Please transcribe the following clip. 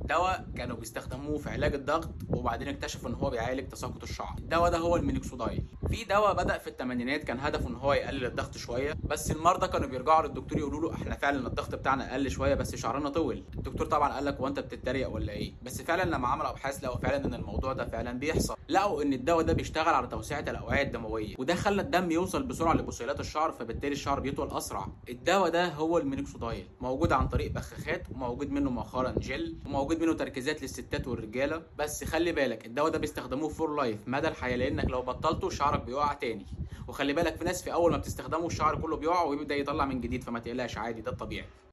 دواء كانوا بيستخدموه في علاج الضغط، وبعدين اكتشفوا ان هو بيعالج تساقط الشعر. الدواء ده هو المينوكسيدايل. في دواء بدأ في الثمانينات كان هدفه ان هو يقلل الضغط شويه، بس المرضى كانوا بيرجعوا للدكتور يقولوا له احنا فعلا الضغط بتاعنا قل شويه بس شعرنا طول. الدكتور طبعا قال لك هو انت بتتريق ولا ايه؟ بس فعلا لما عملوا ابحاث لقوا فعلا ان الموضوع ده فعلا بيحصل. لقوا ان الدواء ده بيشتغل على توسعه الاوعيه الدمويه، وده خلى الدم يوصل بسرعه لبصيلات الشعر، فبالتالي الشعر بيطول اسرع. الدواء ده هو المينوكسيدايل، موجود عن طريق بخاخات، وموجود منه مؤخرا جل، وموجود منه تركيزات للستات والرجاله. بس خلي بالك الدواء ده بيستخدموه فور لايف، مدى الحياه، لانك لو بطلته شعرك بيقع تاني. وخلي بالك في ناس في اول ما بتستخدمه الشعر كله بيقع ويبدا يطلع من جديد، فما تقلقش عادي، ده الطبيعي.